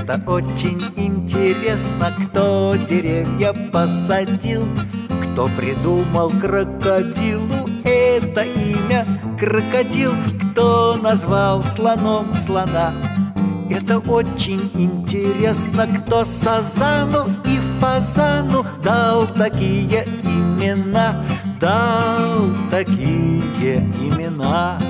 Это очень интересно, кто деревья посадил, кто придумал крокодилу это имя крокодил, кто назвал слоном слона. Это очень интересно, кто сазану и фазану дал такие имена, дал такие имена.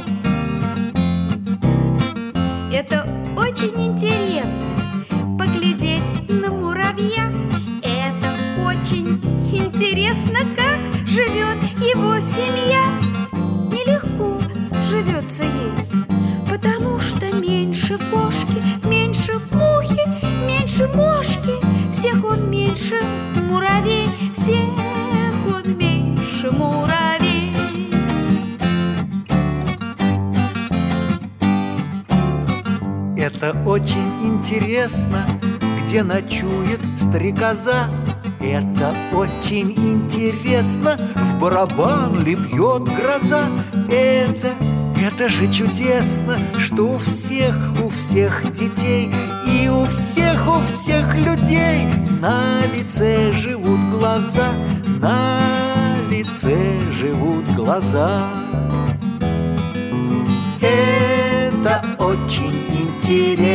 Это очень интересно поглядеть на муравья. Это очень интересно, как живет его семья. Нелегко живется ей, потому что меньше кошки, меньше мухи, меньше мошки. Всех он меньше муравей, всех он меньше муравей. Это очень интересно, где ночует стрекоза. Это очень интересно, в барабан ли бьет гроза. Это же чудесно, что у всех детей и у всех людей на лице живут глаза, на лице живут глаза. Это очень интересно.